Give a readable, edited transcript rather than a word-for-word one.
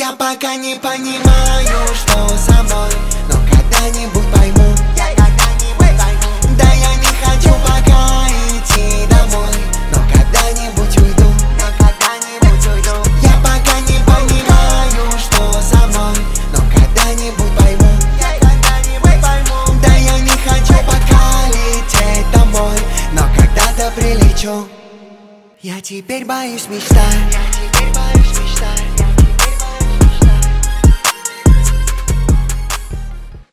Я пока не понимаю, что со мной, но когда-нибудь пойму. Да я не хочу пока идти домой, но когда-нибудь уйду. Я пока не понимаю, что со мной, но когда-нибудь пойму. Да я не хочу пока лететь домой, но когда-то прилечу. Я теперь боюсь мечтать.